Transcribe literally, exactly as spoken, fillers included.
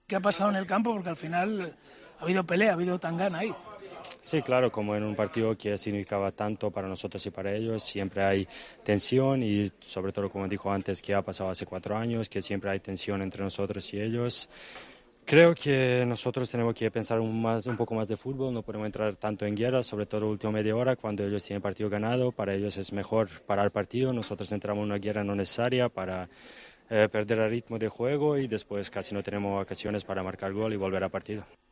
qué ha pasado en el campo, porque al final ha habido pelea, ha habido tangana ahí. Sí, claro, como en un partido que significaba tanto para nosotros y para ellos, siempre hay tensión y sobre todo, como dijo antes, que ha pasado hace cuatro años, que siempre hay tensión entre nosotros y ellos. Creo que nosotros tenemos que pensar un, más, un poco más de fútbol, no podemos entrar tanto en guerra, sobre todo la última media hora, cuando ellos tienen partido ganado, para ellos es mejor parar el partido, nosotros entramos en una guerra no necesaria para eh, perder el ritmo de juego y después casi no tenemos ocasiones para marcar gol y volver al partido.